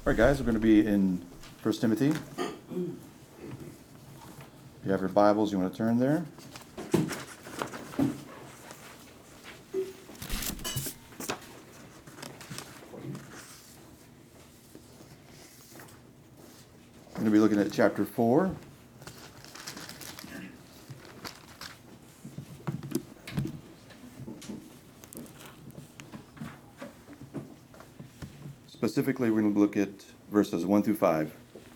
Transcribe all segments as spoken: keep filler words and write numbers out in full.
All right, guys, we're going to be in First Timothy. If you have your Bibles, you want to turn there. We're going to be looking at chapter four. Specifically, we're going to look at verses one through five.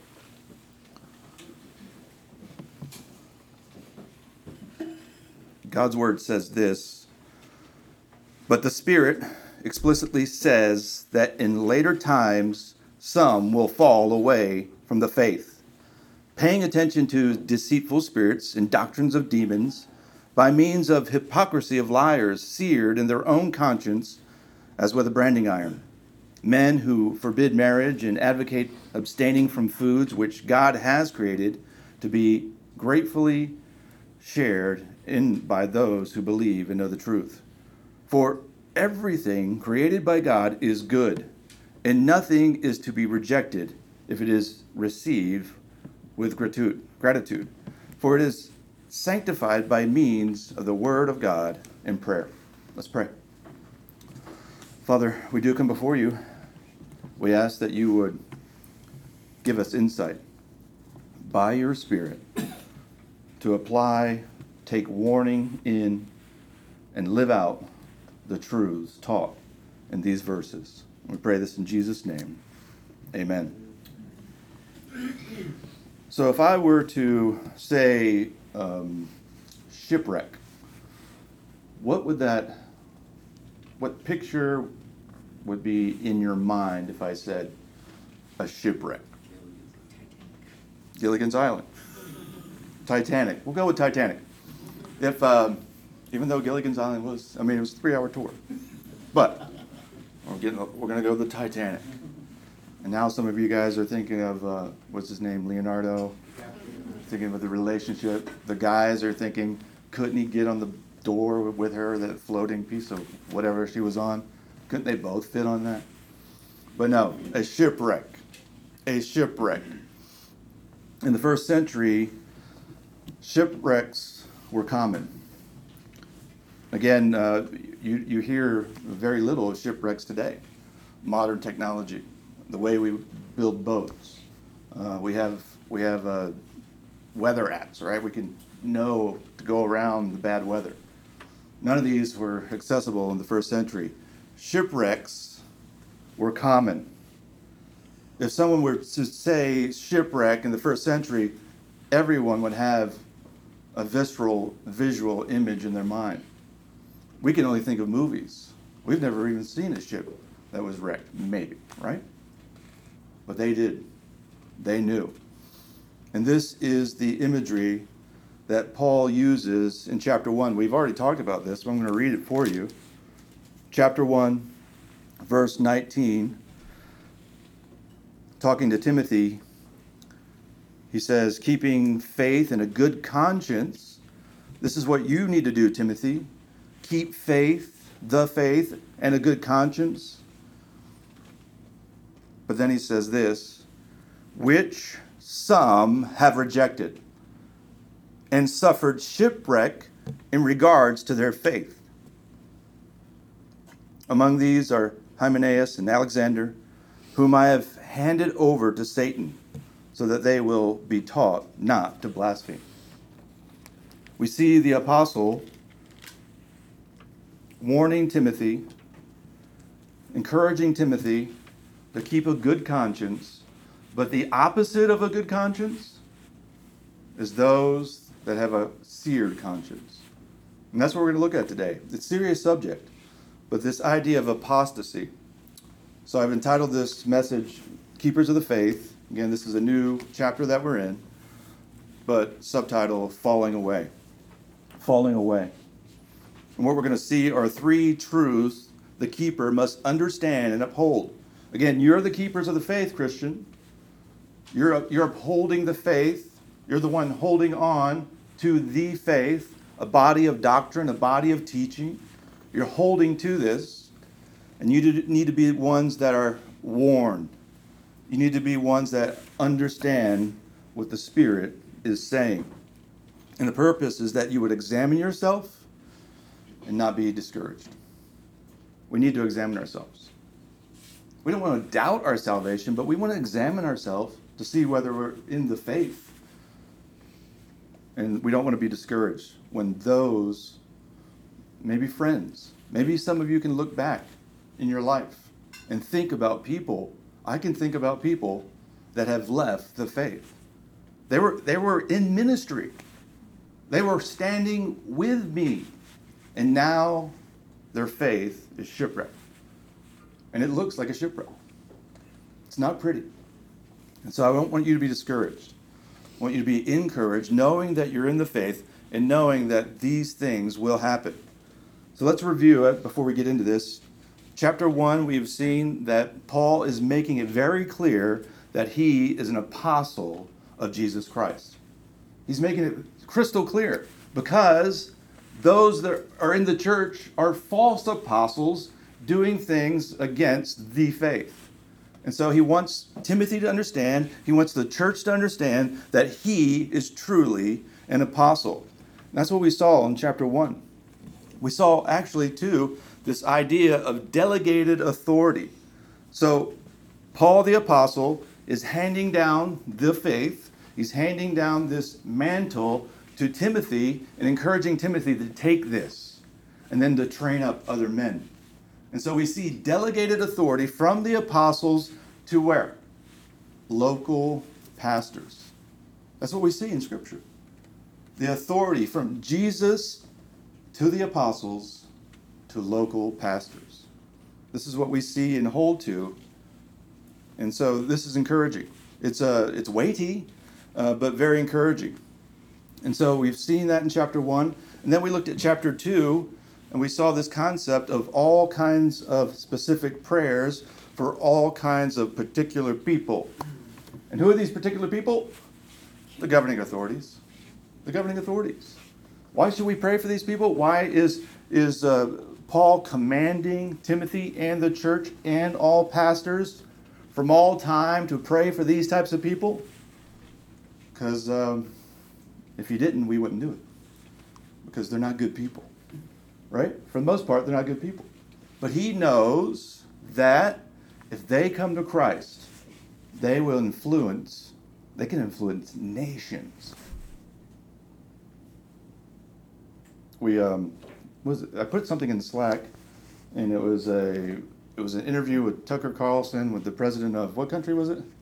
God's word says this, but the Spirit explicitly says that in later times some will fall away from the faith, paying attention to deceitful spirits and doctrines of demons by means of hypocrisy of liars seared in their own conscience as with a branding iron. Men who forbid marriage and advocate abstaining from foods which God has created to be gratefully shared in by those who believe and know the truth. For everything created by God is good, and nothing is to be rejected if it is received with gratitude. For it is sanctified by means of the word of God and prayer. Let's pray. Father, we do come before you. We ask that you would give us insight by your Spirit to apply, take warning in, and live out the truths taught in these verses. We pray this in Jesus' name. Amen. So if I were to say um, shipwreck, what would that, what picture would be in your mind if I said a shipwreck? Gilligan's Island. Titanic. We'll go with Titanic. If, um, even though Gilligan's Island was, I mean, it was a three-hour tour. But we're getting, we're going to go to the Titanic. And now some of you guys are thinking of, uh, what's his name, Leonardo? Thinking of the relationship. The guys are thinking, couldn't he get on the door with her, that floating piece of whatever she was on? Couldn't they both fit on that? But no, a shipwreck. A shipwreck. In the first century, shipwrecks were common. Again, uh, you, you hear very little of shipwrecks today. Modern technology, the way we build boats. Uh, we have we have uh, weather apps, right? We can know to go around the bad weather. None of these were accessible in the first century. Shipwrecks were common. If someone were to say shipwreck in the first century, everyone would have a visceral, visual image in their mind. We can only think of movies. We've never even seen a ship that was wrecked, maybe, right? But they did. They knew. And this is the imagery that Paul uses in chapter one. We've already talked about this, but I'm going to read it for you. Chapter one, verse nineteen, talking to Timothy, he says, keeping faith and a good conscience. This is what you need to do, Timothy. Keep faith, the faith, and a good conscience. But then he says this, which some have rejected and suffered shipwreck in regards to their faith. Among these are Hymenaeus and Alexander, whom I have handed over to Satan, so that they will be taught not to blaspheme. We see the apostle warning Timothy, encouraging Timothy to keep a good conscience, but the opposite of a good conscience is those that have a seared conscience. And that's what we're going to look at today. It's a serious subject. But this idea of apostasy. So I've entitled this message, Keepers of the Faith. Again, this is a new chapter that we're in, but subtitle, Falling Away. Falling Away. And what we're going to see are three truths the keeper must understand and uphold. Again, you're the keepers of the faith, Christian. You're, you're upholding the faith. You're the one holding on to the faith, a body of doctrine, a body of teaching. You're holding to this, and you need to be ones that are warned. You need to be ones that understand what the Spirit is saying. And the purpose is that you would examine yourself and not be discouraged. We need to examine ourselves. We don't want to doubt our salvation, but we want to examine ourselves to see whether we're in the faith. And we don't want to be discouraged when those, maybe friends, maybe some of you can look back in your life and think about people. I can think about people that have left the faith. They were, they were in ministry. They were standing with me. And now their faith is shipwrecked. And it looks like a shipwreck. It's not pretty. And so I don't want you to be discouraged. I want you to be encouraged, knowing that you're in the faith and knowing that these things will happen. So let's review it before we get into this. Chapter one, we've seen that Paul is making it very clear that he is an apostle of Jesus Christ. He's making it crystal clear because those that are in the church are false apostles doing things against the faith. And so he wants Timothy to understand, he wants the church to understand that he is truly an apostle. And that's what we saw in chapter one. We saw actually, too, this idea of delegated authority. So Paul the apostle is handing down the faith. He's handing down this mantle to Timothy and encouraging Timothy to take this and then to train up other men. And so we see delegated authority from the apostles to where? Local pastors. That's what we see in Scripture. The authority from Jesus to the apostles to local pastors. This is what we see and hold to. And so this is encouraging. It's uh, it's weighty, uh, but very encouraging. And so we've seen that in chapter one. And then we looked at chapter two, and we saw this concept of all kinds of specific prayers for all kinds of particular people. And who are these particular people? The governing authorities. The governing authorities. Why should we pray for these people? Why is, is uh, Paul commanding Timothy and the church and all pastors from all time to pray for these types of people? Because um, if he didn't, we wouldn't do it. Because they're not good people. Right? For the most part, they're not good people. But he knows that if they come to Christ, they will influence, they can influence nations. We, um, was I put something in Slack, and it was a, it was an interview with Tucker Carlson with the president of, what country was it?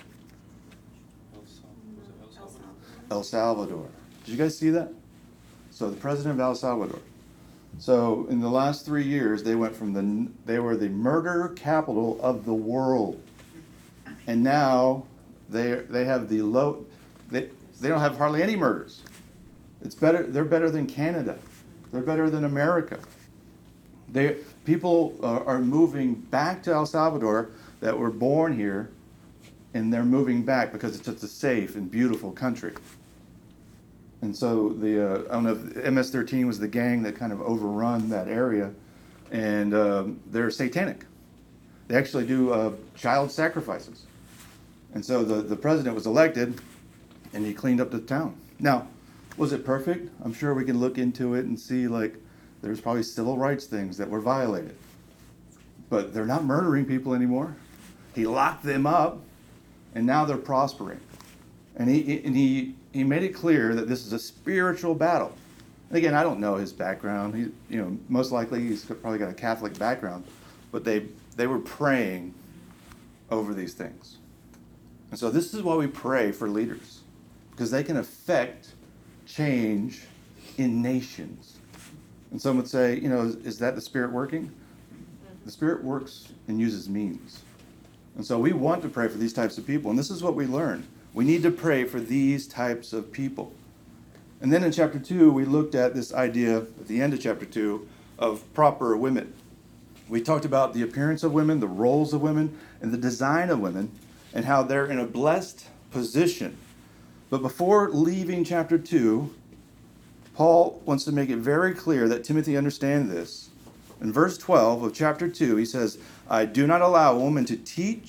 El Salvador. El Salvador. Did you guys see that? So the president of El Salvador. So in the last three years, they went from the, they were the murder capital of the world. And now they they have the low, they, they don't have hardly any murders. It's better, they're better than Canada. They're better than America. They, people uh, are moving back to El Salvador that were born here, and they're moving back because it's just a safe and beautiful country. And so the, uh, I don't know if M S thirteen was the gang that kind of overrun that area, and um, they're satanic. They actually do uh, child sacrifices. And so the, the president was elected, and he cleaned up the town. Now, was it perfect? I'm sure we can look into it and see, like, there's probably civil rights things that were violated. But they're not murdering people anymore. He locked them up, and now they're prospering. And he and he he made it clear that this is a spiritual battle. And again, I don't know his background. He, you know, most likely he's probably got a Catholic background, but they they were praying over these things. And so this is why we pray for leaders, because they can affect change in nations. And some would say, you know, is, is that the Spirit working? The Spirit works and uses means. And so we want to pray for these types of people. And this is what we learn. We need to pray for these types of people. And then in chapter two, we looked at this idea at the end of chapter two of proper women. We talked about the appearance of women, the roles of women, and the design of women, and how they're in a blessed position. But before leaving chapter two, Paul wants to make it very clear that Timothy understand this. In verse twelve of chapter two, he says, I do not allow a woman to teach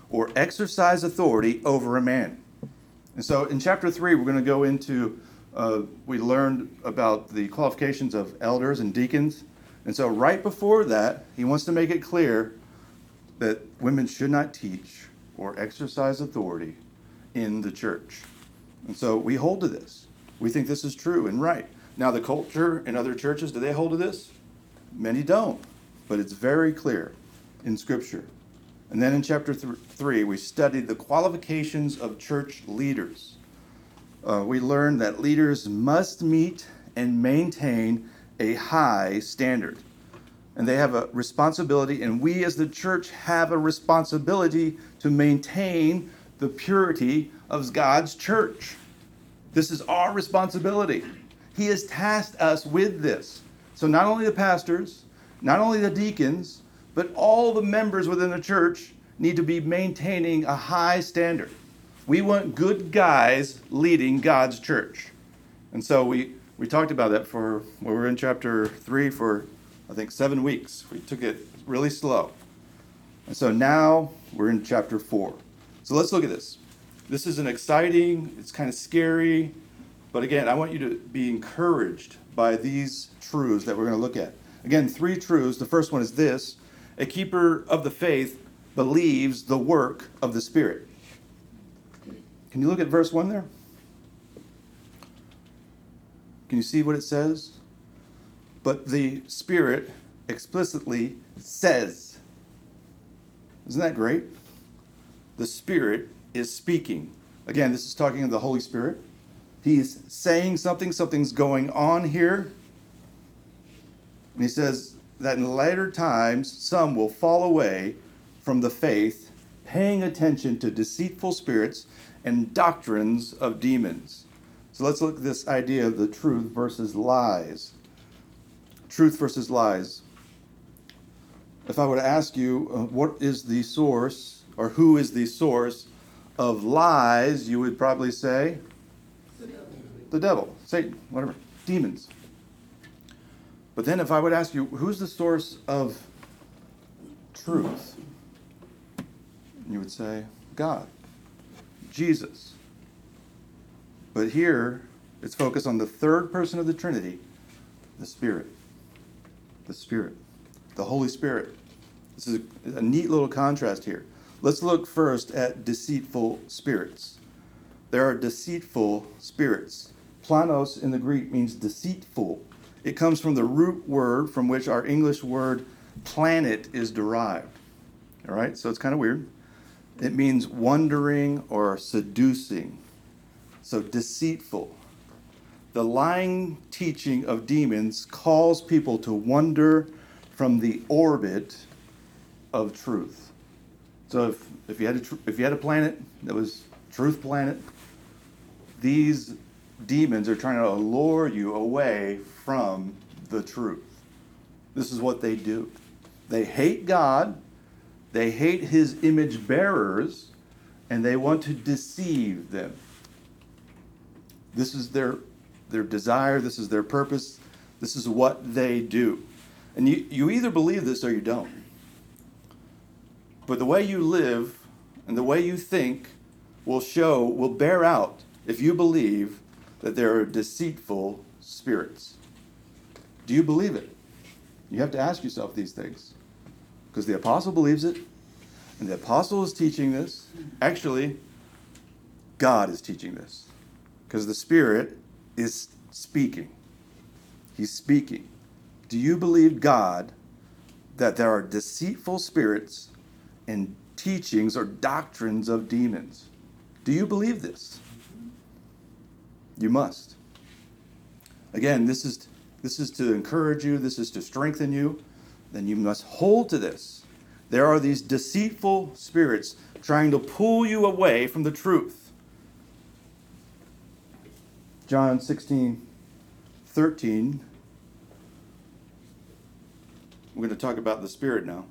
or exercise authority over a man. And so in chapter three, we're going to go into, uh, we learned about the qualifications of elders and deacons. And so right before that, he wants to make it clear that women should not teach or exercise authority in the church. And so we hold to this. We think this is true and right. Now, the culture in other churches, do they hold to this? Many don't, but it's very clear in Scripture. And then in chapter th- three, we studied the qualifications of church leaders. Uh, we learned that leaders must meet and maintain a high standard. And they have a responsibility, and we as the church have a responsibility to maintain the purity of God's church. This is our responsibility. He has tasked us with this. So not only the pastors, not only the deacons, but all the members within the church need to be maintaining a high standard. We want good guys leading God's church. And so we, we talked about that for, well, we're in chapter three for, I think, seven weeks. We took it really slow. And so now we're in chapter four. So let's look at this. This is an exciting, it's kind of scary, but again, I want you to be encouraged by these truths that we're going to look at. Again, three truths. The first one is this: a keeper of the faith believes the work of the Spirit. Can you look at verse one there? Can you see what it says? But the Spirit explicitly says. Isn't that great? The Spirit is speaking. Again, this is talking of the Holy Spirit. He's saying something, something's going on here. And he says that in later times, some will fall away from the faith, paying attention to deceitful spirits and doctrines of demons. So let's look at this idea of the truth versus lies. Truth versus lies. If I were to ask you, uh, what is the source, or who is the source of lies, you would probably say, the devil, Satan, whatever, demons. But then if I would ask you, who's the source of truth? You would say, God, Jesus. But here, it's focused on the third person of the Trinity, the Spirit. The Spirit. The Holy Spirit. This is a, a neat little contrast here. Let's look first at deceitful spirits. There are deceitful spirits. Planos in the Greek means deceitful. It comes from the root word from which our English word planet is derived. All right, so it's kind of weird. It means wandering or seducing. So deceitful. The lying teaching of demons calls people to wander from the orbit of truth. So if, if you had a tr- if you had a planet that was Truth Planet, these demons are trying to allure you away from the truth. This is what they do. They hate God, they hate his image bearers, and they want to deceive them. This is their their desire, this is their purpose, this is what they do. And you, you either believe this or you don't. But the way you live and the way you think will show, will bear out if you believe that there are deceitful spirits. Do you believe it? You have to ask yourself these things. Because the apostle believes it, and the apostle is teaching this. Actually, God is teaching this. Because the Spirit is speaking. He's speaking. Do you believe God that there are deceitful spirits and teachings or doctrines of demons? Do you believe this? You must. Again, this is this is to encourage you, this is to strengthen you. Then you must hold to this. There are these deceitful spirits trying to pull you away from the truth. John sixteen thirteen. We're going to talk about the Spirit now.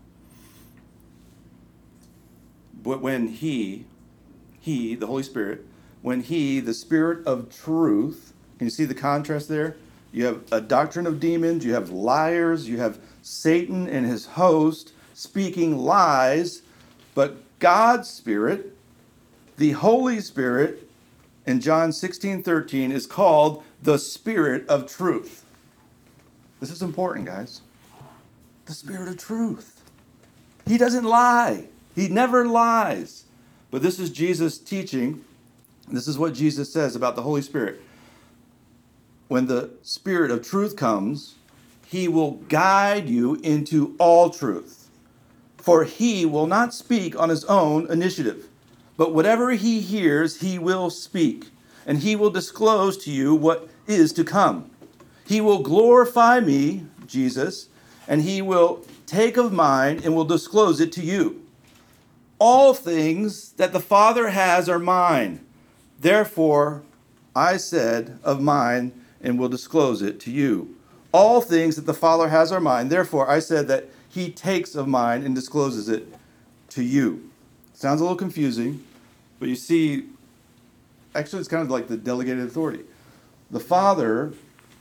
But when he, he, the Holy Spirit, when he, the Spirit of truth, can you see the contrast there? You have a doctrine of demons, you have liars, you have Satan and his host speaking lies, but God's Spirit, the Holy Spirit, in John sixteen thirteen, is called the Spirit of truth. This is important, guys. The Spirit of truth. He doesn't lie. He never lies. But this is Jesus' teaching. This is what Jesus says about the Holy Spirit. When the Spirit of truth comes, he will guide you into all truth. For he will not speak on his own initiative, but whatever he hears, he will speak, and he will disclose to you what is to come. He will glorify me, Jesus, and he will take of mine and will disclose it to you. All things that the Father has are mine. Therefore, I said of mine and will disclose it to you. All things that the Father has are mine. Therefore, I said that he takes of mine and discloses it to you. Sounds a little confusing, but you see, actually it's kind of like the delegated authority. The Father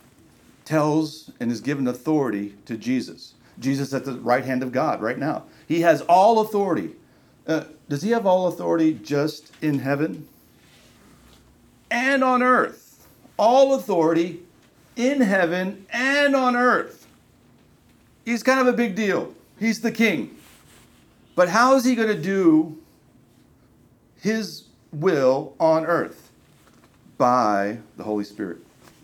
tells and is given authority to Jesus. Jesus at the right hand of God right now. He has all authority. Uh, does he have all authority just in heaven? And on earth. All authority in heaven and on earth. He's kind of a big deal. He's the king. But how is he going to do his will on earth? By the Holy Spirit.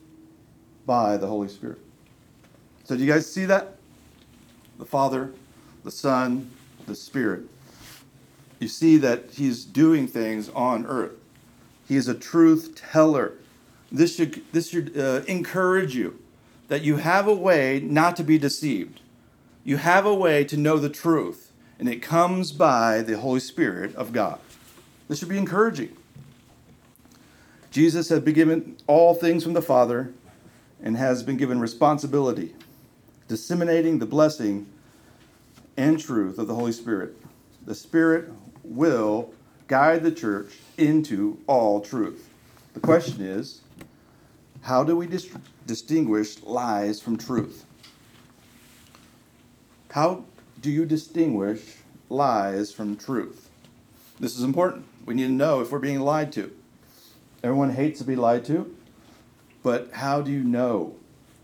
By the Holy Spirit. So do you guys see that? The Father, the Son, the Spirit. You see that he's doing things on earth. He is a truth teller. This should, this should uh, encourage you that you have a way not to be deceived. You have a way to know the truth, and it comes by the Holy Spirit of God. This should be encouraging. Jesus has been given all things from the Father and has been given responsibility, disseminating the blessing and truth of the Holy Spirit. The Spirit will guide the church into all truth. The question is, how do we dis- distinguish lies from truth? How do you distinguish lies from truth? This is important. We need to know if we're being lied to. Everyone hates to be lied to, but how do you know?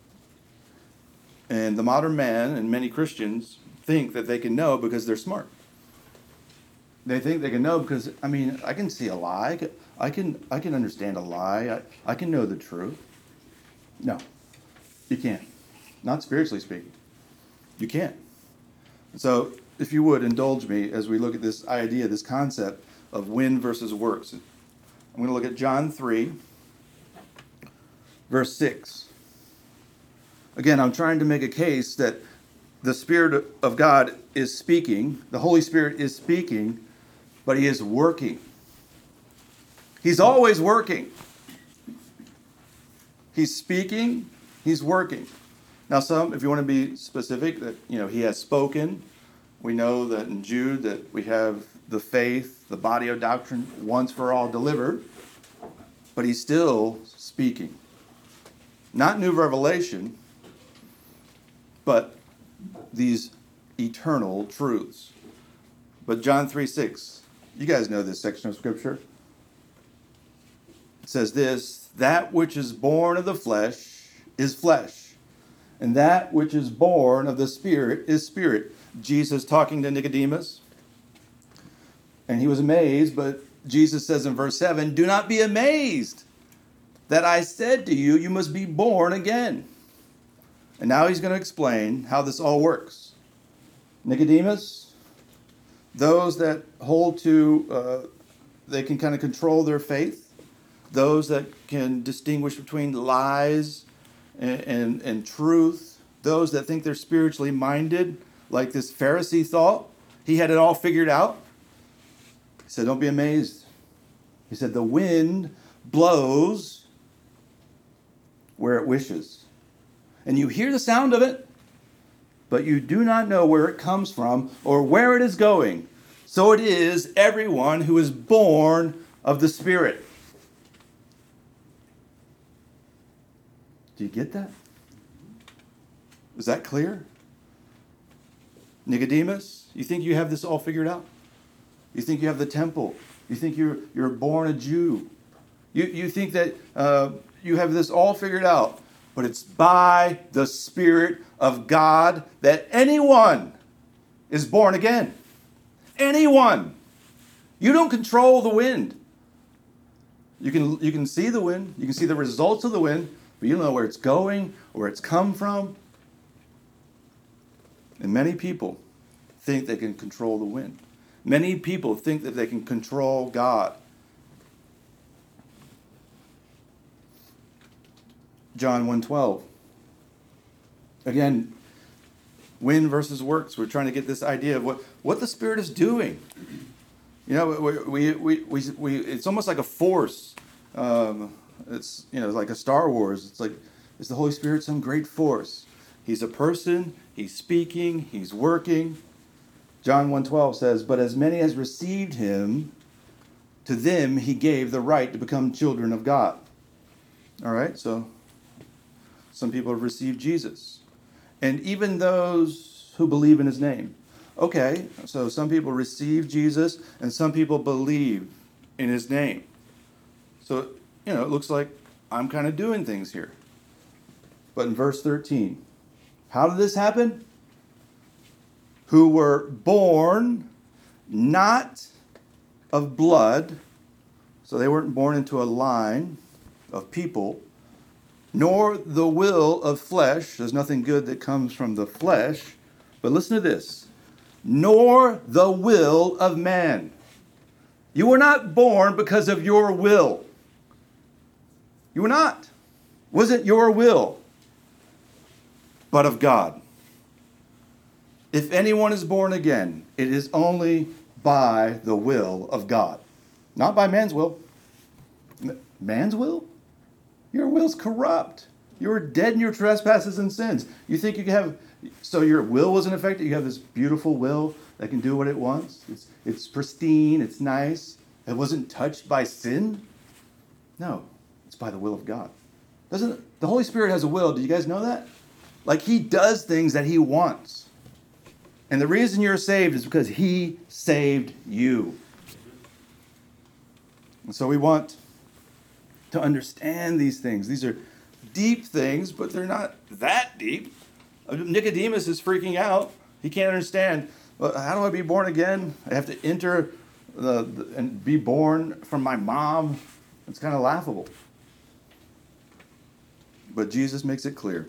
And the modern man and many Christians think that they can know because they're smart. They think they can know because, I mean, I can see a lie. I can I can understand a lie. I, I can know the truth. No, you can't. Not spiritually speaking. You can't. So, if you would, indulge me as we look at this idea, this concept of wind versus works. I'm going to look at John three, verse six. Again, I'm trying to make a case that the Spirit of God is speaking, the Holy Spirit is speaking, but he is working. He's always working. He's speaking, he's working. Now some, if you want to be specific, that you know he has spoken. We know that in Jude that we have the faith, the body of doctrine, once for all delivered, but he's still speaking. Not new revelation, but these eternal truths. But John three six, you guys know this section of Scripture. It says this, that which is born of the flesh is flesh, and that which is born of the Spirit is spirit. Jesus talking to Nicodemus, and he was amazed, but Jesus says in verse seven, do not be amazed that I said to you, you must be born again. And now he's going to explain how this all works. Nicodemus, those that hold to, uh, they can kind of control their faith. Those that can distinguish between lies and, and, and truth. Those that think they're spiritually minded, like this Pharisee thought. He had it all figured out. He said, don't be amazed. He said, the wind blows where it wishes. And you hear the sound of it, but you do not know where it comes from or where it is going. So it is everyone who is born of the Spirit. Do you get that? Is that clear? Nicodemus, you think you have this all figured out? You think you have the temple. You think you're you're born a Jew. You you think that uh, you have this all figured out. But it's by the Spirit of God that anyone is born again. Anyone. You don't control the wind. You can you can see the wind. You can see the results of the wind, but you don't know where it's going, or where it's come from. And many people think they can control the wind. Many people think that they can control God. John one twelve. Again, wind versus works. We're trying to get this idea of what, what the Spirit is doing. You know, we, we, we, we, it's almost like a force. Um, it's, you know, like a Star Wars. It's like, is the Holy Spirit some great force? He's a person. He's speaking. He's working. John one twelve says, but as many as received him, to them he gave the right to become children of God. All right, so some people have received Jesus. And even those who believe in his name. Okay, so some people receive Jesus and some people believe in his name. So, you know, it looks like I'm kind of doing things here. But in verse thirteen, how did this happen? Who were born not of blood, so they weren't born into a line of people, nor the will of flesh. There's nothing good that comes from the flesh. But listen to this. Nor the will of man. You were not born because of your will. You were not. Wasn't your will, but of God. If anyone is born again, it is only by the will of God. Not by man's will. Man's will? Your will's corrupt. You were dead in your trespasses and sins. You think you can have, so your will wasn't affected? You have this beautiful will that can do what it wants? It's, it's pristine, it's nice. It wasn't touched by sin? No, it's by the will of God. Doesn't the Holy Spirit has a will? Do you guys know that? Like, he does things that he wants. And the reason you're saved is because he saved you. And so we want to understand these things. These are deep things, but they're not that deep. Nicodemus is freaking out. He can't understand. Well, how do I be born again? I have to enter the, the and be born from my mom. It's kind of laughable. But Jesus makes it clear.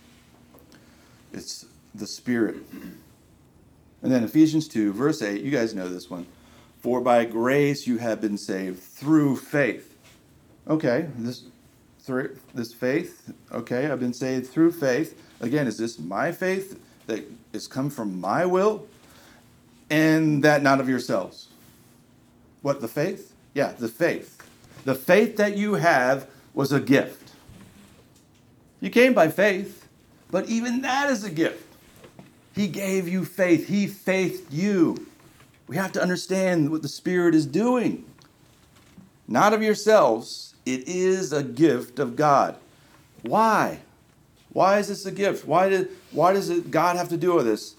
It's the Spirit. And then Ephesians two, verse eight, you guys know this one. For by grace you have been saved through faith. Okay, this through this faith, okay, I've been saved through faith. Again, is this my faith that has come from my will? And that not of yourselves. What, the faith? Yeah, the faith. The faith that you have was a gift. You came by faith, but even that is a gift. He gave you faith. He faithed you. We have to understand what the Spirit is doing. Not of yourselves. It is a gift of God. Why? Why is this a gift? Why did why does it, God have to do with this?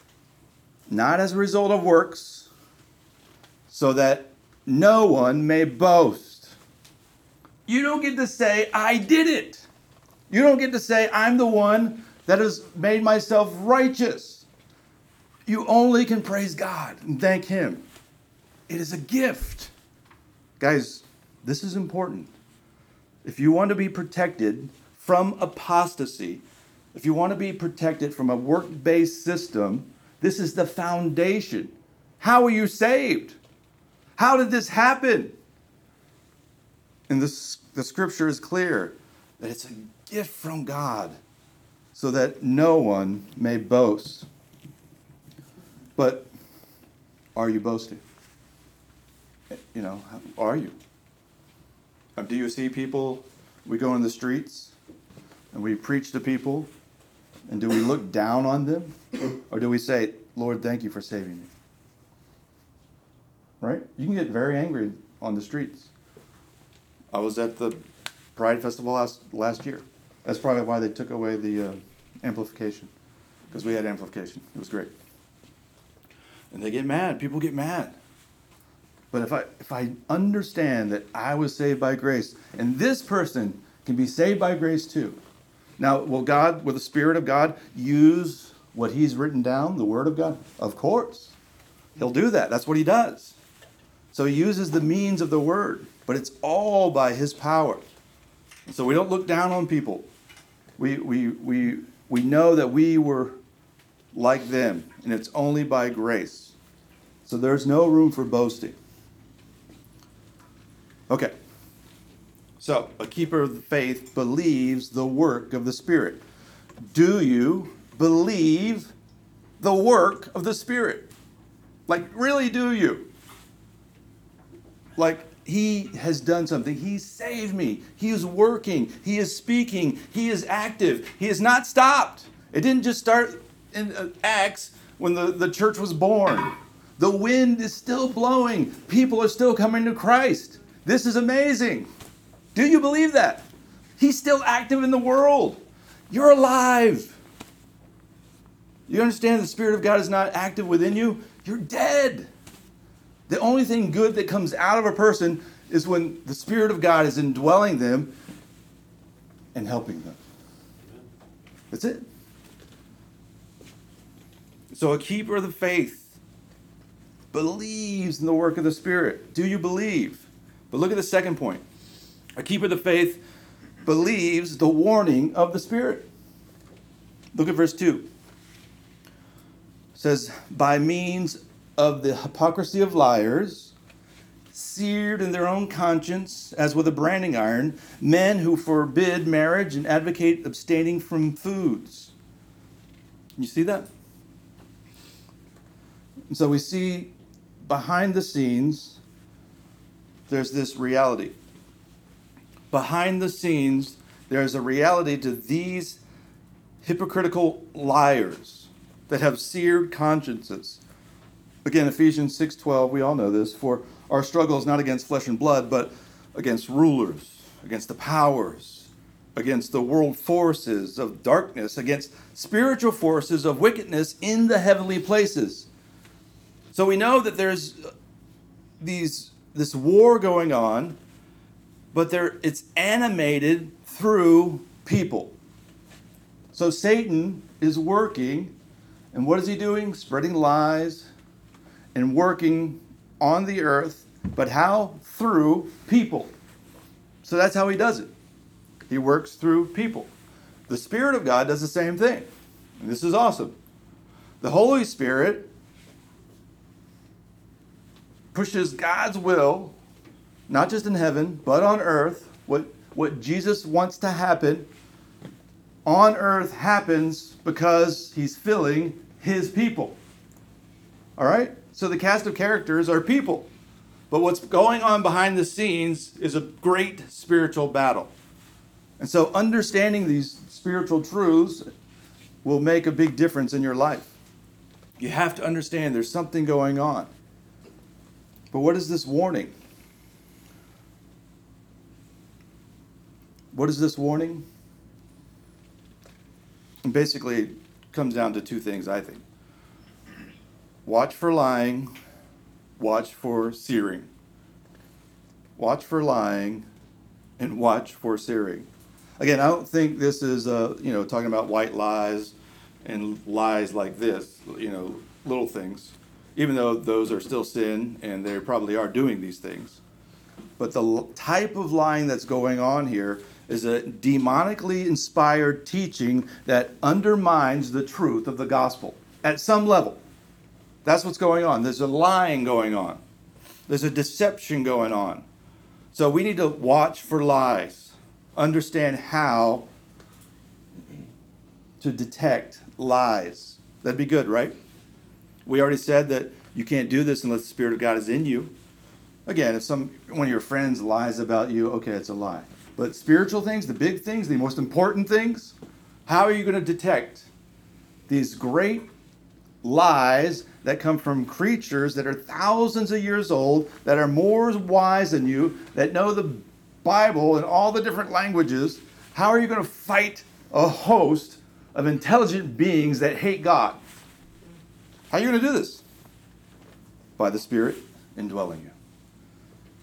Not as a result of works, so that no one may boast. You don't get to say, I did it. You don't get to say, I'm the one that has made myself righteous. You only can praise God and thank him. It is a gift. Guys, this is important. If you want to be protected from apostasy, if you want to be protected from a work-based system, this is the foundation. How are you saved? How did this happen? And this, the scripture is clear that it's a gift from God so that no one may boast. But are you boasting? You know, are you? Do you see people, we go in the streets and we preach to people, and do we look down on them? Or do we say, Lord, thank you for saving me? Right? You can get very angry on the streets. I was at the Pride Festival last, last year. That's probably why they took away the uh, amplification, because we had amplification. It was great. And they get mad. People get mad. But if I if I understand that I was saved by grace, and this person can be saved by grace too. Now, will God, will the Spirit of God use what he's written down, the Word of God? Of course. He'll do that. That's what he does. So he uses the means of the Word, but it's all by his power. So we don't look down on people. We we we we know that we were like them, and it's only by grace. So there's no room for boasting. Okay. So, a keeper of the faith believes the work of the Spirit. Do you believe the work of the Spirit? Like, really, do you? Like, he has done something. He saved me. He is working. He is speaking. He is active. He has not stopped. It didn't just start in Acts when the, the church was born. The wind is still blowing. People are still coming to Christ. This is amazing. Do you believe that? He's still active in the world. You're alive. You understand the Spirit of God is not active within you? You're dead. The only thing good that comes out of a person is when the Spirit of God is indwelling them and helping them. That's it. So a keeper of the faith believes in the work of the Spirit. Do you believe? But look at the second point. A keeper of the faith believes the warning of the Spirit. Look at verse two. It says, by means of the hypocrisy of liars, seared in their own conscience as with a branding iron, men who forbid marriage and advocate abstaining from foods. You see that? And so we see behind the scenes, there's this reality. Behind the scenes, there's a reality to these hypocritical liars that have seared consciences. Again, Ephesians six twelve, we all know this, for our struggle is not against flesh and blood, but against rulers, against the powers, against the world forces of darkness, against spiritual forces of wickedness in the heavenly places. So we know that there's these this war going on, but there it's animated through people. So Satan is working, and what is he doing? Spreading lies and working on the earth, but how? Through people. So that's how he does it. He works through people. The Spirit of God does the same thing. And this is awesome. The Holy Spirit pushes God's will, not just in heaven, but on earth. What, what Jesus wants to happen on earth happens because he's filling his people. All right? So the cast of characters are people. But what's going on behind the scenes is a great spiritual battle. And so understanding these spiritual truths will make a big difference in your life. You have to understand there's something going on. But what is this warning? What is this warning? And basically, it comes down to two things, I think. Watch for lying, watch for searing. Watch for lying, and watch for searing. Again, I don't think this is, uh, you know, talking about white lies and lies like this, you know, little things, even though those are still sin and they probably are doing these things. But the l- type of lying that's going on here is a demonically inspired teaching that undermines the truth of the gospel at some level. That's what's going on. There's a lying going on. There's a deception going on. So we need to watch for lies, understand how to detect lies. That'd be good, right? We already said that you can't do this unless the Spirit of God is in you. Again, if some one of your friends lies about you, okay, it's a lie. But spiritual things, the big things, the most important things, how are you going to detect these great lies that come from creatures that are thousands of years old, that are more wise than you, that know the Bible in all the different languages? How are you going to fight a host of intelligent beings that hate God? How are you going to do this? By the Spirit indwelling you.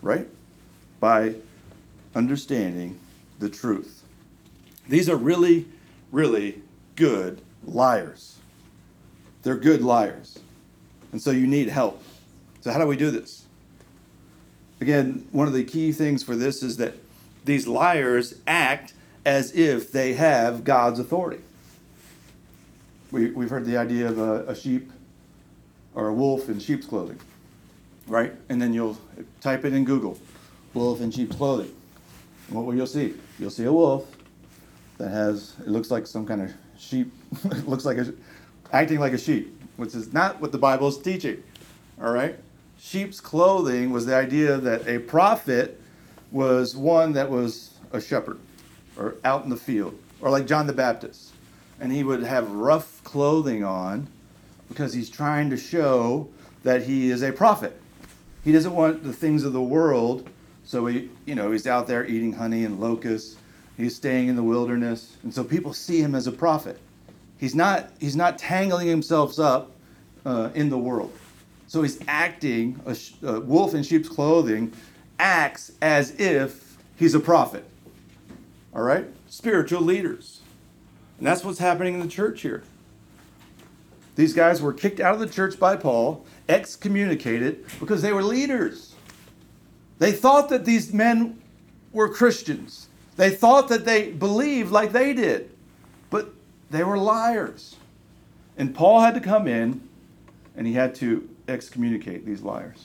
right? By understanding the truth. These are really, really good liars. They're good liars. And so you need help. So how do we do this? Again, one of the key things for this is that these liars act as if they have God's authority. We, we've heard the idea of a, a sheep or a wolf in sheep's clothing, right? And then you'll type it in Google, wolf in sheep's clothing. And what will you see? You'll see a wolf that has, it looks like some kind of sheep, it looks like a, acting like a sheep, which is not what the Bible is teaching, all right? Sheep's clothing was the idea that a prophet was one that was a shepherd or out in the field, or like John the Baptist. And he would have rough clothing on because he's trying to show that he is a prophet. He doesn't want the things of the world, so he, you know, he's out there eating honey and locusts. He's staying in the wilderness, and so people see him as a prophet. He's not, he's not tangling himself up uh, in the world. So he's acting, a, sh- a wolf in sheep's clothing acts as if he's a prophet. All right? Spiritual leaders. And that's what's happening in the church here. These guys were kicked out of the church by Paul, excommunicated, because they were leaders. They thought that these men were Christians. They thought that they believed like they did. But they were liars. And Paul had to come in, and he had to excommunicate these liars.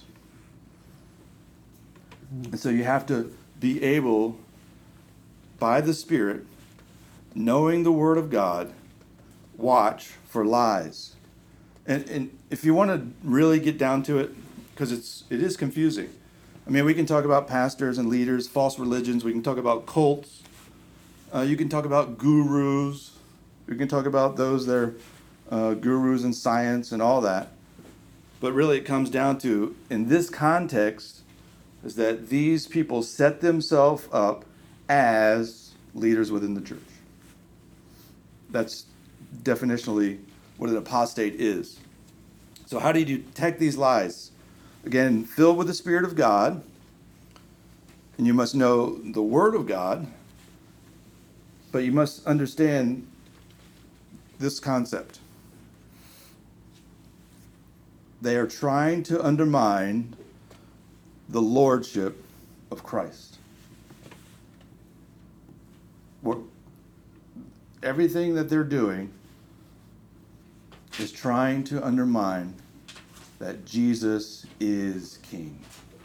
And so you have to be able, by the Spirit, knowing the Word of God, watch for lies. And, and if you want to really get down to it, because it's it is confusing. I mean, we can talk about pastors and leaders, false religions. We can talk about cults. Uh, you can talk about gurus. We can talk about those that are uh, gurus in science and all that. But really it comes down to, in this context, is that these people set themselves up as leaders within the church. That's definitionally what an apostate is. So how do you detect these lies? Again, filled with the Spirit of God, and you must know the Word of God, but you must understand this concept. They are trying to undermine the lordship of Christ. What, everything that they're doing is trying to undermine that Jesus is King.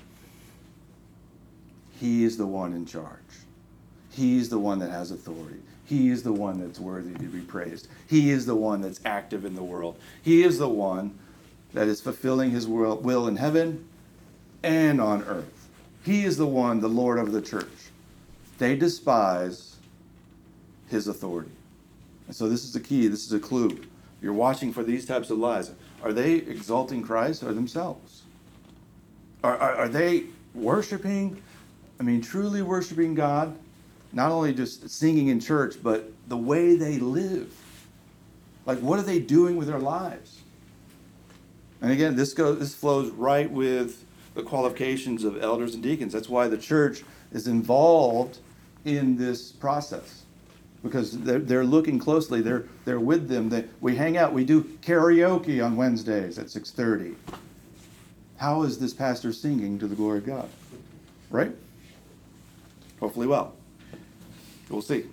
He is the one in charge. He's the one that has authority. He is the one that's worthy to be praised. He is the one that's active in the world. He is the one that is fulfilling his will in heaven and on earth. He is the one, the Lord of the church. They despise his authority. And so this is the key. This is a clue. You're watching for these types of lies. Are they exalting Christ or themselves? Are, are, are they worshiping, I mean, truly worshiping God? Not only just singing in church, but the way they live. Like, what are they doing with their lives? And again, this goes, this flows right with the qualifications of elders and deacons. That's why the church is involved in this process, because they're, they're looking closely. They're they're with them. They, we hang out. We do karaoke on Wednesdays at six thirty. How is this pastor singing to the glory of God? Right? Hopefully well. We'll see.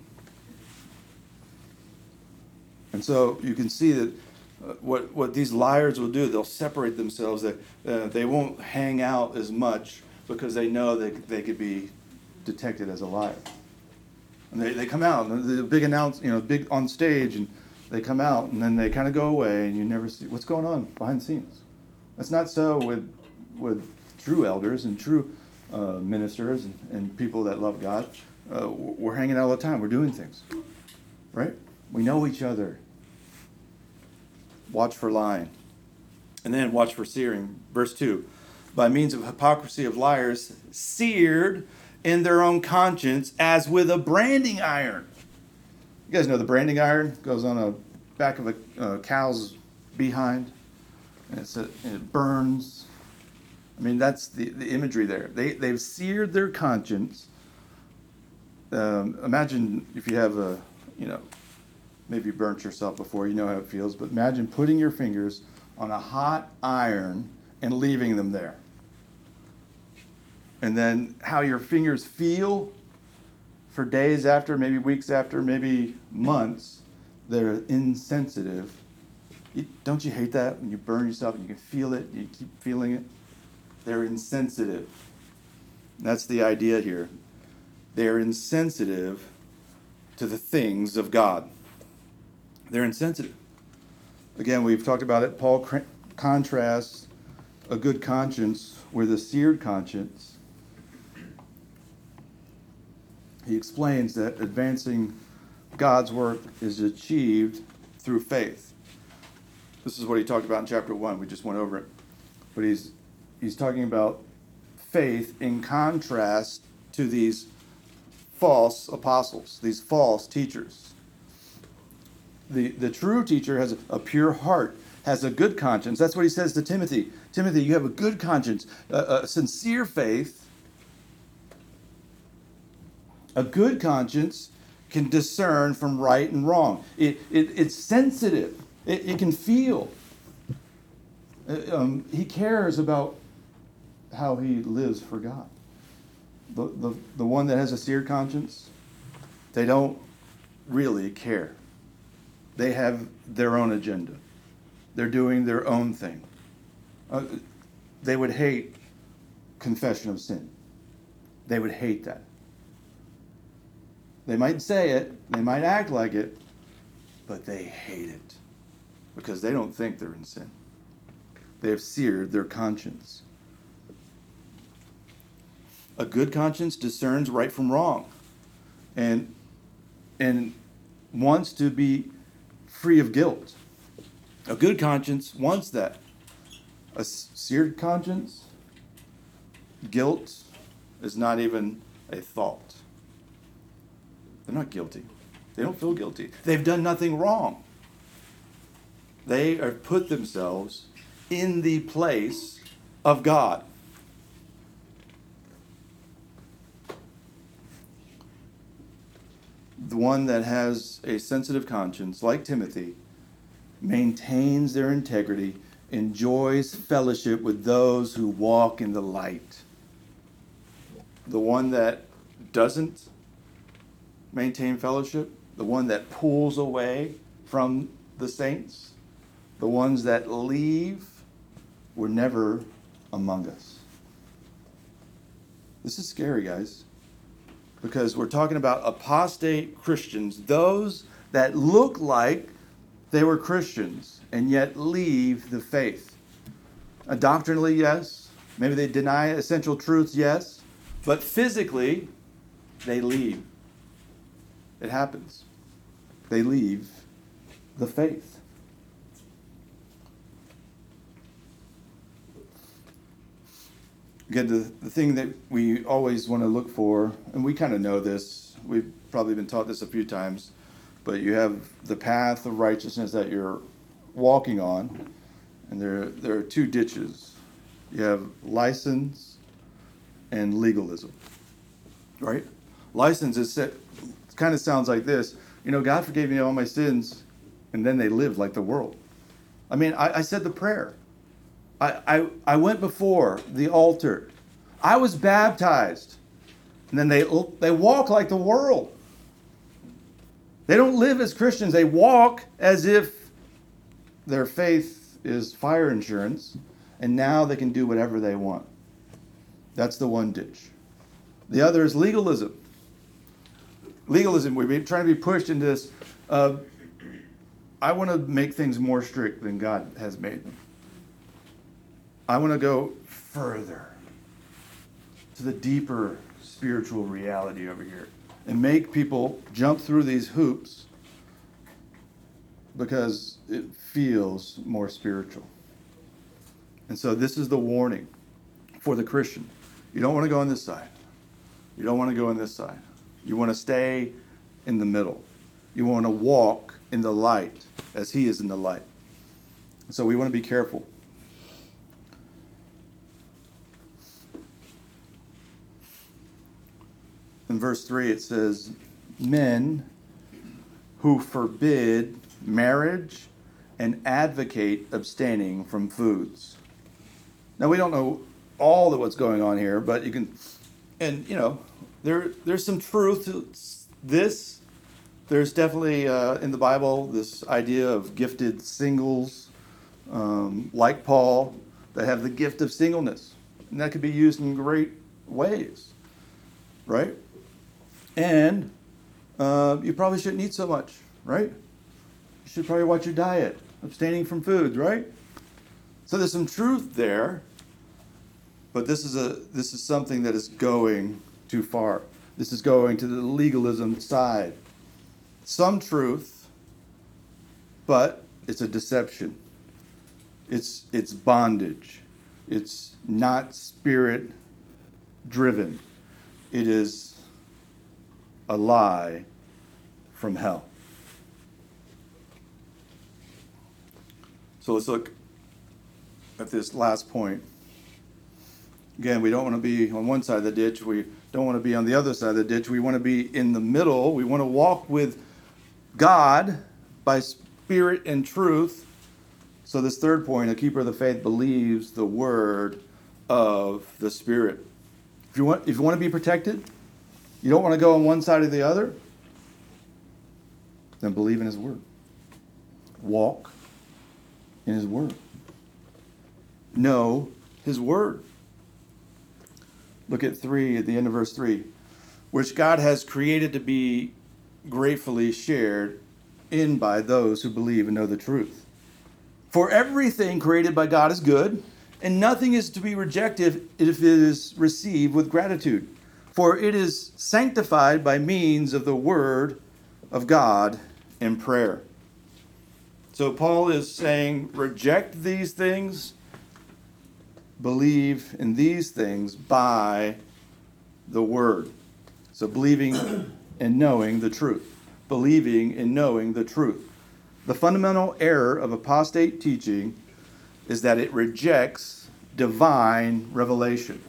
And so you can see that uh, what what these liars will do, they'll separate themselves. That uh, they won't hang out as much because they know that they could be detected as a liar. And they, they come out, and the big announce, you know, big on stage, and they come out, and then they kind of go away, and you never see what's going on behind the scenes. That's not so with with true elders and true uh, ministers and, and people that love God. Uh, we're hanging out all the time. We're doing things, right? We know each other. Watch for lying. And then watch for searing. Verse two. By means of hypocrisy of liars, seared in their own conscience as with a branding iron. You guys know the branding iron goes on the back of a uh, cow's behind, and, it's a, and it burns. I mean, that's the, the imagery there. They, they've seared their conscience. Um, imagine if you have a, you know, maybe you burnt yourself before, you know how it feels, but imagine putting your fingers on a hot iron and leaving them there. And then how your fingers feel for days after, maybe weeks after, maybe months, they're insensitive. You, don't you hate that when you burn yourself and you can feel it, you keep feeling it? They're insensitive. That's the idea here. They're insensitive to the things of God. They're insensitive. Again, we've talked about it. Paul cr- contrasts a good conscience with a seared conscience. He explains that advancing God's work is achieved through faith. This is what he talked about in chapter one. We just went over it. But he's he's talking about faith in contrast to these false apostles, these false teachers. The, the true teacher has a pure heart, has a good conscience. That's what he says to Timothy. Timothy, you have a good conscience, a, a sincere faith. A good conscience can discern from right and wrong. It, it, it's sensitive. It, it can feel. Uh, um, he cares about how he lives for God. The, the, the one that has a seared conscience, they don't really care. They have their own agenda. They're doing their own thing. Uh, they would hate confession of sin. They would hate that. They might say it, they might act like it, but they hate it because they don't think they're in sin. They have seared their conscience. A good conscience discerns right from wrong and, and wants to be free of guilt. A good conscience wants that. A seared conscience, guilt is not even a thought. They're not guilty. They don't feel guilty. They've done nothing wrong. They have put themselves in the place of God. The one that has a sensitive conscience, like Timothy, maintains their integrity, enjoys fellowship with those who walk in the light. The one that doesn't maintain fellowship, the one that pulls away from the saints, the ones that leave, were never among us. This is scary, guys, because we're talking about apostate Christians, those that look like they were Christians and yet leave the faith. Uh, doctrinally, yes. Maybe they deny essential truths, yes. But physically, they leave. It happens. They leave the faith. Again, the, the thing that we always want to look for, and we kind of know this, we've probably been taught this a few times, but you have the path of righteousness that you're walking on, and there, there are two ditches. You have license and legalism, right? License is set, kind of sounds like this. You know, God forgave me all my sins, and then they lived like the world. I mean, I, I said the prayer. I, I, I went before the altar. I was baptized. And then they, they walk like the world. They don't live as Christians. They walk as if their faith is fire insurance, and now they can do whatever they want. That's the one ditch. The other is legalism. Legalism, we're trying to be pushed into this. Uh, I want to make things more strict than God has made them. I want to go further to the deeper spiritual reality over here and make people jump through these hoops because it feels more spiritual. And so this is the warning for the Christian. You don't want to go on this side. You don't want to go on this side. You want to stay in the middle. You want to walk in the light as he is in the light. So we want to be careful. in verse three, it says, men who forbid marriage and advocate abstaining from foods. Now, we don't know all of what's going on here, but you can, and, you know, there there's some truth to this. There's definitely, uh, in the Bible, this idea of gifted singles, um, like Paul, that have the gift of singleness. And that could be used in great ways, right? And uh, you probably shouldn't eat so much, right? You should probably watch your diet, abstaining from foods, right? So there's some truth there, but this is a this is something that is going too far. This is going to the legalism side. Some truth, but it's a deception. It's it's bondage. It's not spirit driven. It is a lie from hell. So let's look at this last point. Again, we don't want to be on one side of the ditch. We don't want to be on the other side of the ditch. We want to be in the middle. We want to walk with God by spirit and truth. So this third point, a keeper of the faith believes the word of the Spirit. If you want, if you want to be protected, you don't want to go on one side or the other, then believe in his word. Walk in his word. Know his word. Look at three, at the end of verse three, which God has created to be gratefully shared in by those who believe and know the truth. For everything created by God is good, and nothing is to be rejected if it is received with gratitude. For it is sanctified by means of the word of God in prayer. So Paul is saying, reject these things, believe in these things by the word. So believing and knowing the truth. Believing and knowing the truth. The fundamental error of apostate teaching is that it rejects divine revelation.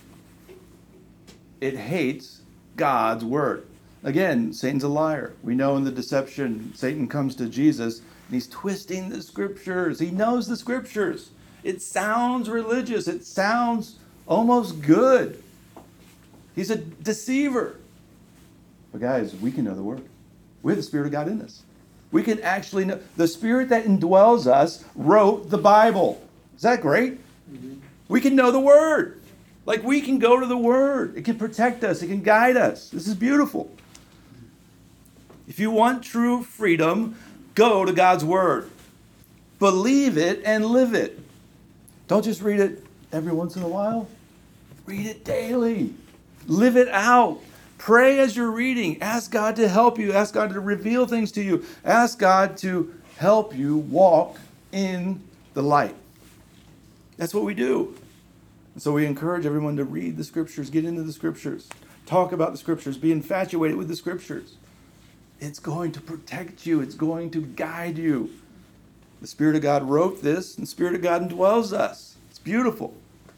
It hates God's word. Again, Satan's a liar. We know in the deception, Satan comes to Jesus and he's twisting the scriptures. He knows the scriptures. It sounds religious. It sounds almost good. He's a deceiver. But guys, we can know the word. We have the Spirit of God in us. We can actually know. The Spirit that indwells us wrote the Bible. Is that great? Mm-hmm. We can know the Word. Like we can go to the Word. It can protect us. It can guide us. This is beautiful. If you want true freedom, go to God's Word. Believe it and live it. Don't just read it every once in a while. Read it daily. Live it out. Pray as you're reading. Ask God to help you. Ask God to reveal things to you. Ask God to help you walk in the light. That's what we do. So we encourage everyone to read the scriptures, get into the scriptures, talk about the scriptures, be infatuated with the scriptures. It's going to protect you. It's going to guide you. The Spirit of God wrote this, and the Spirit of God indwells us. It's beautiful.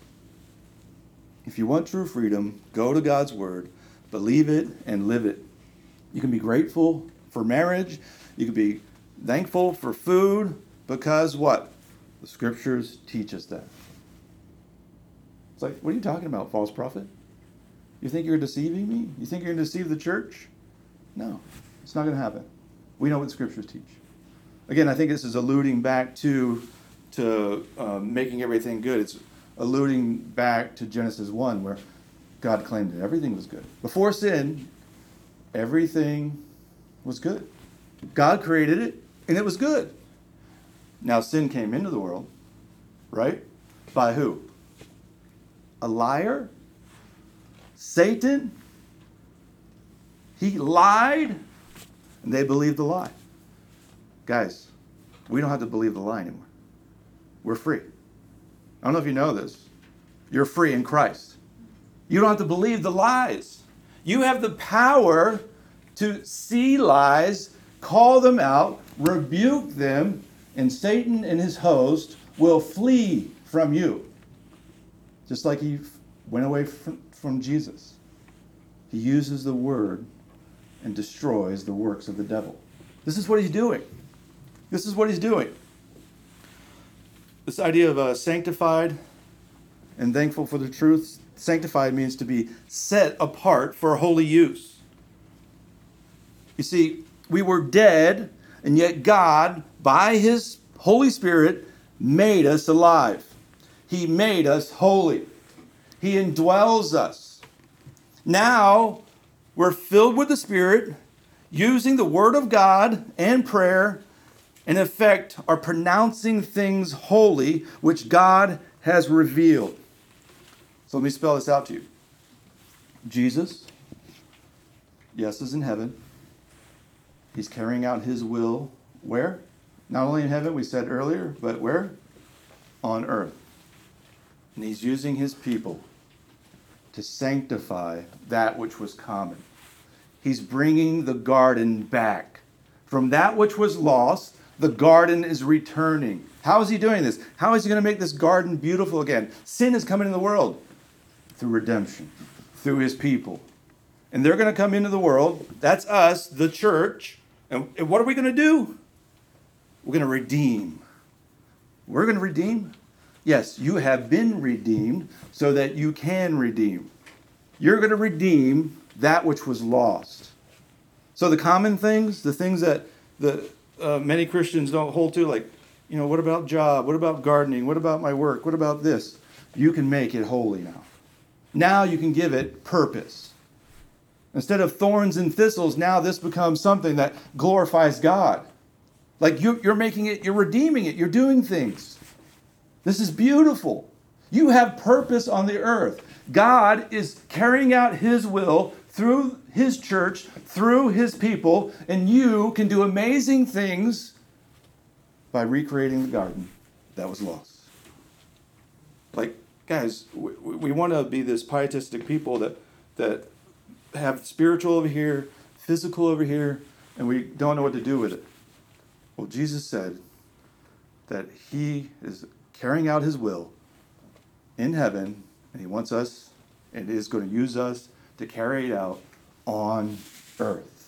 If you want true freedom, go to God's word. Believe it and live it. You can be grateful for marriage. You can be thankful for food because what? The scriptures teach us that. It's like, what are you talking about, false prophet? You think you're deceiving me? You think you're going to deceive the church? No, it's not going to happen. We know what the scriptures teach. Again, I think this is alluding back to, to um, making everything good. It's alluding back to Genesis one where God claimed that everything was good. Before sin, everything was good. God created it, and it was good. Now sin came into the world, right? By who? A liar? Satan? He lied, and they believed the lie. Guys, we don't have to believe the lie anymore. We're free. I don't know if you know this. You're free in Christ. You don't have to believe the lies. You have the power to see lies, call them out, rebuke them, and Satan and his host will flee from you. Just like he went away from, from Jesus. he uses the word and destroys the works of the devil. This is what he's doing. This is what he's doing. This idea of uh, sanctified and thankful for the truth. Sanctified means to be set apart for holy use. You see, we were dead, and yet God, by his Holy Spirit, made us alive. He made us holy. He indwells us. Now, we're filled with the Spirit, using the Word of God and prayer, in effect, are pronouncing things holy, which God has revealed. So let me spell this out to you. Jesus, yes, is in heaven. He's carrying out his will where? Not only in heaven, we said earlier, but where? On earth. And he's using his people to sanctify that which was common. He's bringing the garden back. From that which was lost, the garden is returning. How is he doing this? How is he going to make this garden beautiful again? Sin is coming in the world through redemption, through his people. And they're going to come into the world. That's us, the church. And what are we going to do? We're going to redeem. We're going to redeem? Yes, you have been redeemed so that you can redeem. You're going to redeem that which was lost. So the common things, the things that the uh, many Christians don't hold to, like, you know, what about job? What about gardening? What about my work? What about this? You can make it holy now. Now you can give it purpose. Instead of thorns and thistles, now this becomes something that glorifies God. Like you, you're making it, you're redeeming it, you're doing things. This is beautiful. You have purpose on the earth. God is carrying out his will through his church, through his people, and you can do amazing things by recreating the garden that was lost. Like, guys, we, we want to be this pietistic people that that have spiritual over here, physical over here, and we don't know what to do with it. Well, Jesus said that he is carrying out his will in heaven, and he wants us, and is going to use us to carry it out on earth.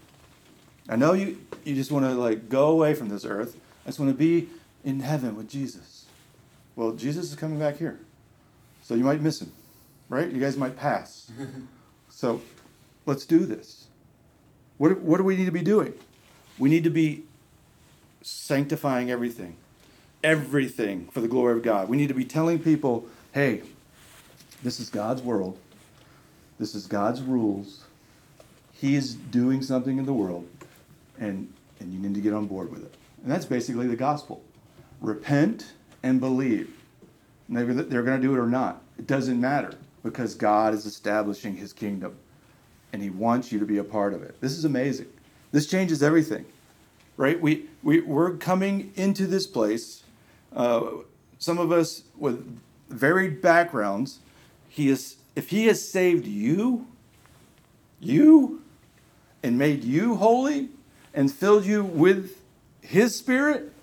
I know you, you just want to like go away from this earth. I just want to be in heaven with Jesus. Well, Jesus is coming back here. So you might miss him, right? You guys might pass. So let's do this. What, what do we need to be doing? We need to be sanctifying everything. Everything for the glory of God. We need to be telling people, hey, this is God's world. This is God's rules. He is doing something in the world, and, and you need to get on board with it. And that's basically the gospel. Repent and believe. And they're, they're going to do it or not. It doesn't matter, because God is establishing his kingdom, and he wants you to be a part of it. This is amazing. This changes everything, right? We, we, we're coming into this place, uh, some of us with varied backgrounds. He is, if he has saved you, you, and made you holy, and filled you with his Spirit,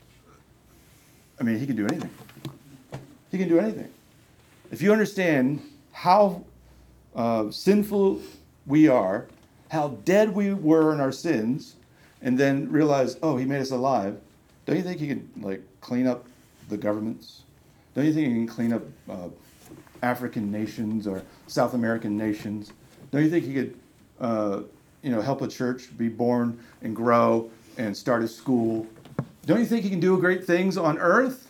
I mean, he can do anything. He can do anything. If you understand how uh, sinful we are, how dead we were in our sins, and then realize, oh, he made us alive, don't you think he can like clean up the governments? Don't you think he can clean up uh, African nations or South American nations? Don't you think he could, uh, you know, help a church be born and grow and start a school? Don't you think he can do great things on earth?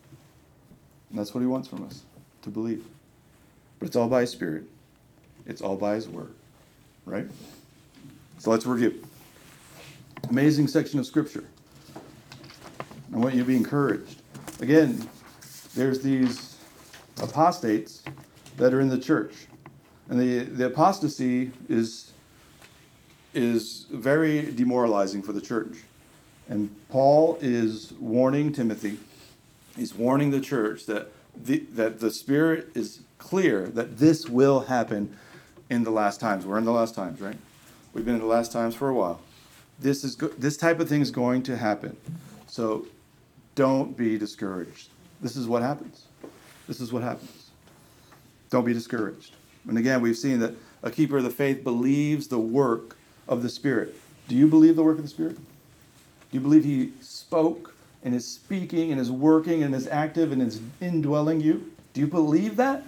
And that's what he wants from us, to believe. But it's all by his Spirit. It's all by his word, right? So let's review. Amazing section of Scripture. I want you to be encouraged. Again, there's these apostates that are in the church. And the, the apostasy is, is very demoralizing for the church. And Paul is warning Timothy, he's warning the church that the, that the Spirit is clear that this will happen in the last times. We're in the last times, right? We've been in the last times for a while. This is go- this type of thing is going to happen. So don't be discouraged. This is what happens. This is what happens. Don't be discouraged. And again, we've seen that a keeper of the faith believes the work of the Spirit. Do you believe the work of the Spirit? Do you believe he spoke and is speaking and is working and is active and is indwelling you? Do you believe that?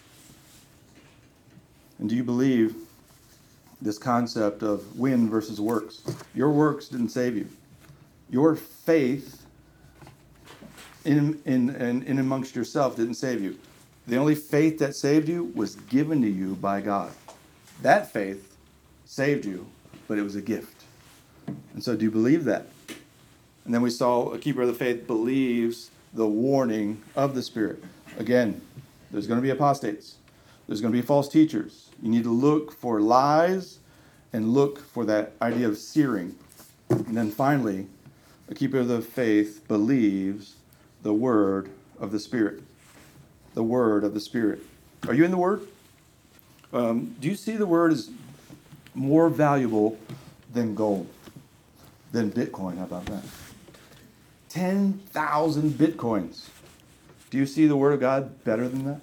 And do you believe this concept of win versus works? Your works didn't save you. Your faith in, in, in, in amongst yourself didn't save you. The only faith that saved you was given to you by God. That faith saved you, but it was a gift. And so do you believe that? And then we saw a keeper of the faith believes the warning of the Spirit. Again, there's going to be apostates. There's going to be false teachers. You need to look for lies and look for that idea of searing. And then finally, a keeper of the faith believes the word of the Spirit. The word of the Spirit. Are you in the Word? Um, do you see the Word as more valuable than gold? Than Bitcoin? How about that? ten thousand Bitcoins. Do you see the Word of God better than that?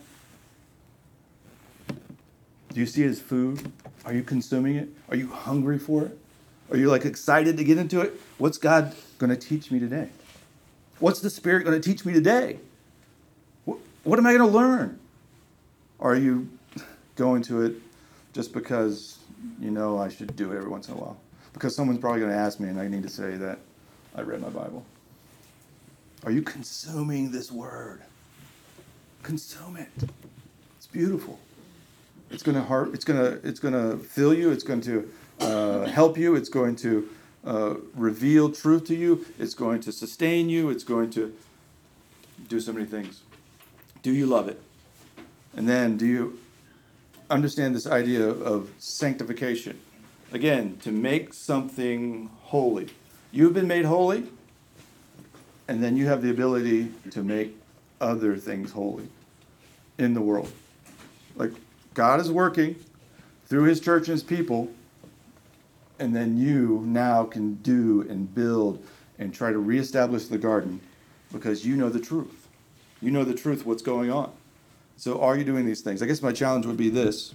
Do you see it as food? Are you consuming it? Are you hungry for it? Are you like excited to get into it? What's God going to teach me today? What's the Spirit going to teach me today? What, what am I going to learn? Or are you going to it just because you know I should do it every once in a while? Because someone's probably going to ask me and I need to say that I read my Bible. Are you consuming this word? Consume it. It's beautiful. It's going to heart. It's going to. It's going to fill you. It's going to uh, help you. It's going to uh, reveal truth to you. It's going to sustain you. It's going to do so many things. Do you love it? And then, do you understand this idea of sanctification? Again, to make something holy. You've been made holy, and then you have the ability to make other things holy in the world. Like, God is working through his church and his people, and then you now can do and build and try to reestablish the garden because you know the truth. You know the truth, what's going on. So are you doing these things? I guess my challenge would be this.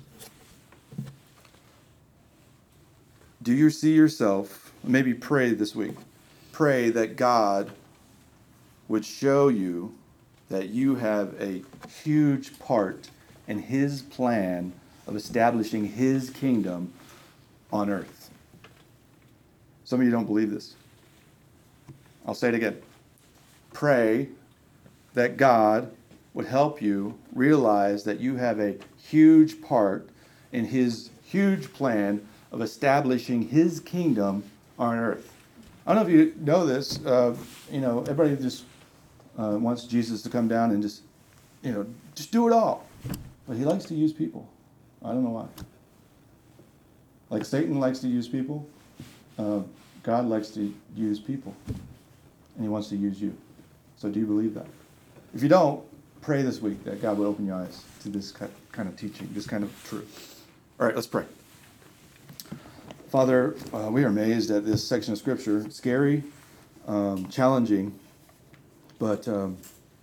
Do you see yourself, maybe pray this week, pray that God would show you that you have a huge part in his plan of establishing his kingdom on earth. Some of you don't believe this. I'll say it again. Pray that God would help you realize that you have a huge part in his huge plan of establishing his kingdom on earth. I don't know if you know this. Uh, you know, everybody just uh, wants Jesus to come down and just, you know, just do it all. But he likes to use people. I don't know why. Like Satan likes to use people, uh, God likes to use people. And he wants to use you. So do you believe that? If you don't, pray this week that God would open your eyes to this kind of teaching, this kind of truth. All right, let's pray. Father, uh, we are amazed at this section of Scripture. Scary, um, challenging, but um,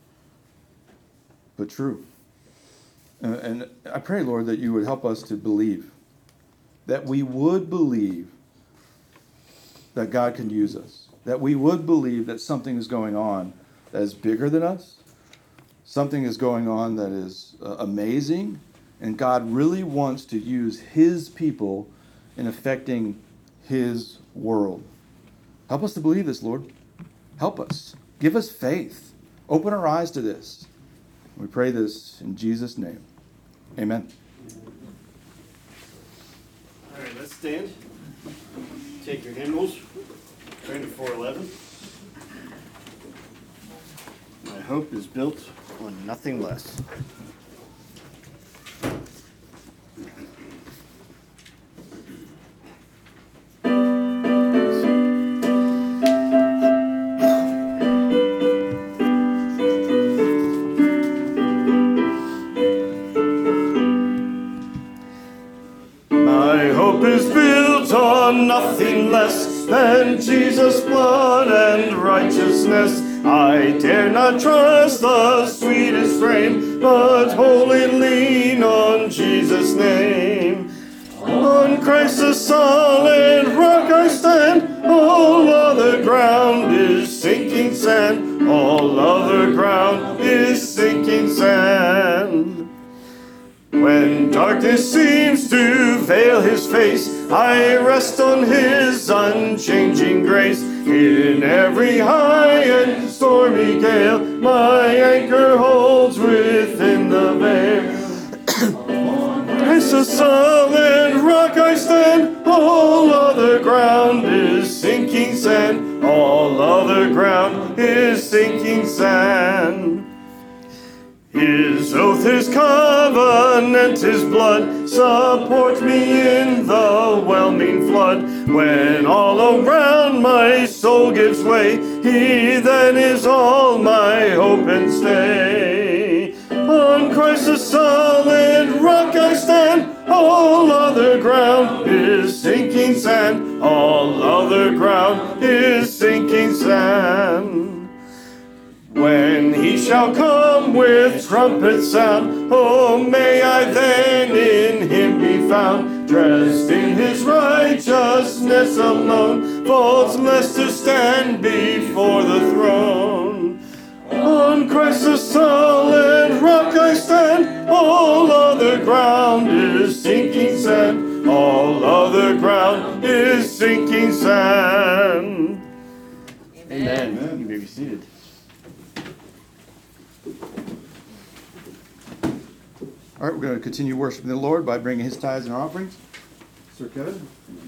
but true. Uh, and I pray, Lord, that you would help us to believe, that we would believe that God can use us, that we would believe that something is going on that is bigger than us, something is going on that is uh, amazing, and God really wants to use his people in affecting his world. Help us to believe this, Lord. Help us. Give us faith. Open our eyes to this. We pray this in Jesus' name. Amen. All right, let's stand. Take your hymnals. Turn to four eleven. My hope is built on nothing less. Nothing less than Jesus' blood and righteousness. I dare not trust the sweetest frame, but wholly lean on Jesus' name. Christ the solid rock I stand, all other ground is sinking sand, all other ground is sinking sand. When darkness seems to veil his face, I rest on his unchanging grace. In every high and stormy gale, my anchor holds within the veil. Christ the solid rock I stand, all other ground is sinking sand, all other ground is sinking sand. His oath, his covenant, his blood support me in the whelming flood. When all around my soul gives way, he then is all my hope and stay. On Christ the solid rock I stand, all other ground is sinking sand, all other ground is sinking sand. When he shall come with trumpet sound, oh, may I then in him be found, dressed in his righteousness alone, faultless to stand before the throne. On Christ the solid rock I stand, all other ground is sinking sand, all other ground is sinking sand. Amen. Amen. You may be seated. All right, we're going to continue worshiping the Lord by bringing his tithes and offerings. Sir Kevin.